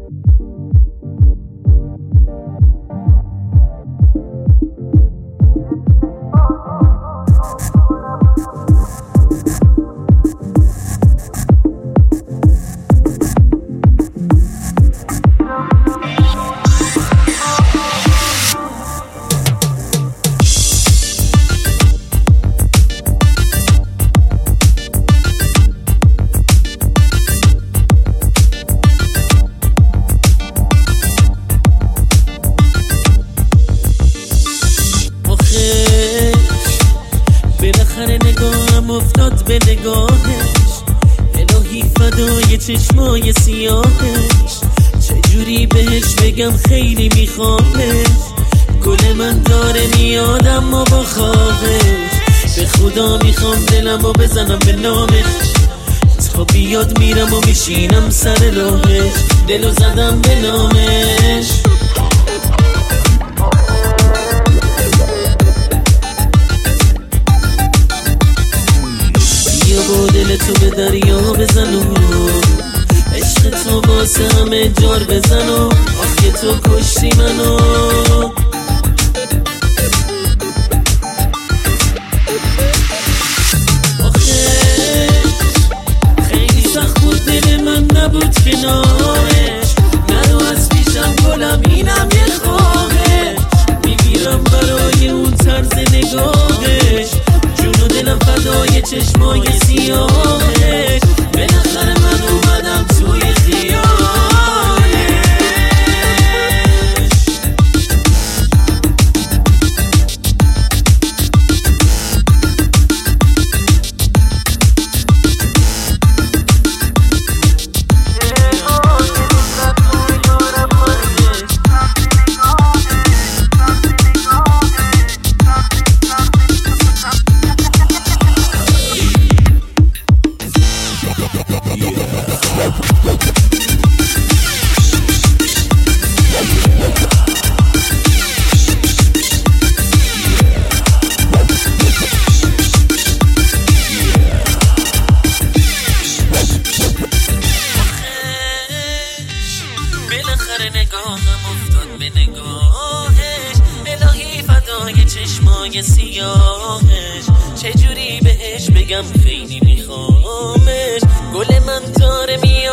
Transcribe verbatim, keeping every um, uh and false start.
بالاخره نگاهم افتاد به نگاهش، الهی فدای چشمای سیاهش، چجوری بهش بگم خیلی میخوامش، گل من داره میاد اما با خوابش، به خدا میخوام دلمو بزنم به نامش، تا بیاد میرم و میشینم سر راهش، دلو زدم به نامش. با دل تو به دریا بزن و عشق تو واسه همه جار بزن و آخه تو کشتی منو. آخه خیلی سخت بود دل من نبود کنارش، نرو از پیشم گلم اینم یه خواهش، میمیرم برای اون طرز نگاهش، جون و دلم فدای چشمای سیاهش، بالاخره من اومدم توی خیالش. بالاخره نگاهم افتاد به نگاهش، الهی فدای چشمای سیاهش، چجوری بهش بگم خیلی میخوامش، گل من داره میاد